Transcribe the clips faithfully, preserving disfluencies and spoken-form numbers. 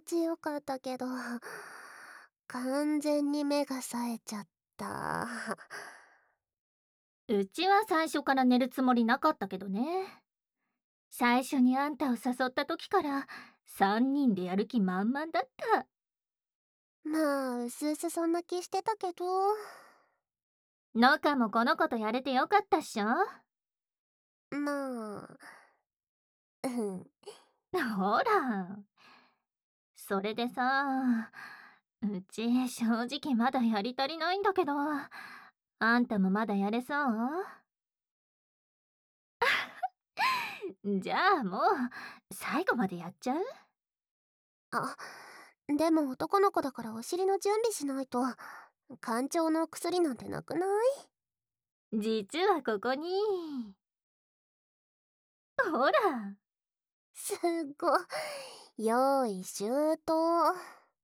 ちよかったけど、完全に目が冴えちゃった。 うちは最初から寝るつもりなかったけどね。最初にあんたを誘った時からさんにんでやる気満々だった。 まあ、うすうすそんな気してたけど。 のかもこの子とやれてよかったっしょ。 まあ、うん。 ほら。それでさ、うち正直まだやり足りないんだけど、あんたもまだやれそう？じゃあもう最後までやっちゃう？ あ、でも男の子だからお尻の準備しないと。干潮の薬なんてなくない？ 実はここに。ほら。 すっごい。用意周到。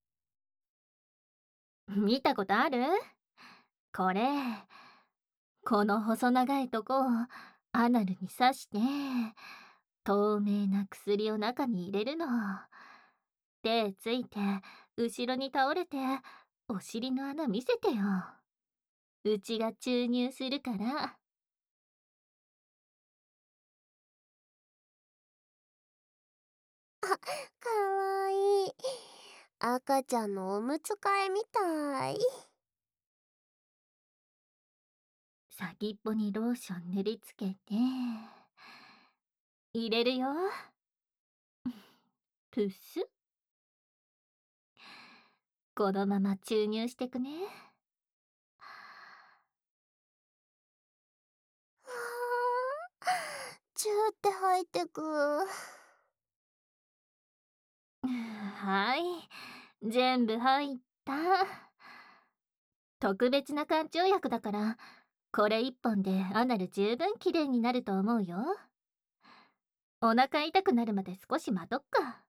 見たことある？これ、この細長いとこをアナルに刺して、透明な薬を中に入れるの。手ついて、後ろに倒れて、お尻の穴見せてよ。うちが注入するから。 あ、かわいい。赤ちゃんのおむつ替えみたい。 先っぽにローション塗りつけて、入れるよ。プス。このまま注入してくね。 はあ、チューって入ってく。 はい、全部入った。特別な肝腸薬だから、これ一本でアナル十分きれいになると思うよ。お腹痛くなるまで少し待とっか。は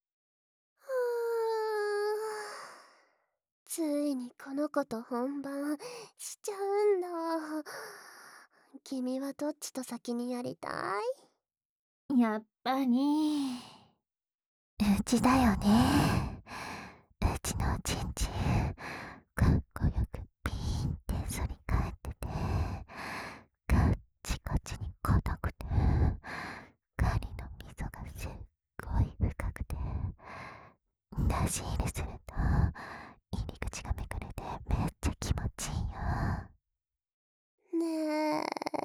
あ、ついにこの子と本番しちゃうんだ。君はどっちと先にやりたい？やっぱりうちだよね。うちのおちんちんかっこよくピーンって反り返ってて、ガッチガチに硬くて、ガリの溝がすっごい深くて、出し入れすると入り口がめくれてめっちゃ気持ちいいよ。 い？ね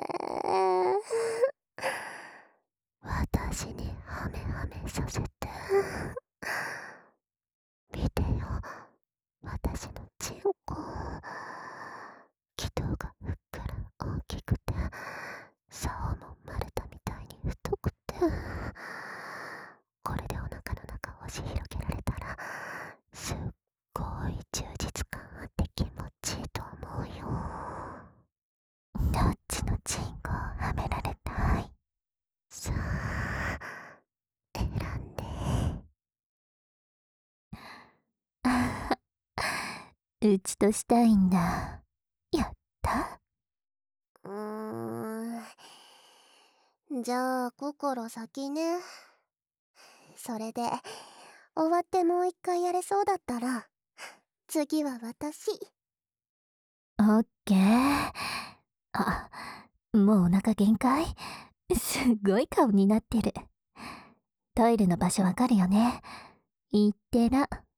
え。私にハメハメさせて。見てよ、私のチンコ。気道がふっくら大きくて、サーモン丸太みたいに太くて。これでお腹の中を押し広げられたら、すっごい充実感あって気持ちいいと思うよ。どっちのチンコをはめられたい？さあ、選んで。あうちとしたいんだ。やった？ うーん。じゃあ、心先ね。それで、終わってもう一回やれそうだったら、次は私。 オッケー。あ、もうお腹限界？すっごい顔になってる。トイレの場所わかるよね？いってら。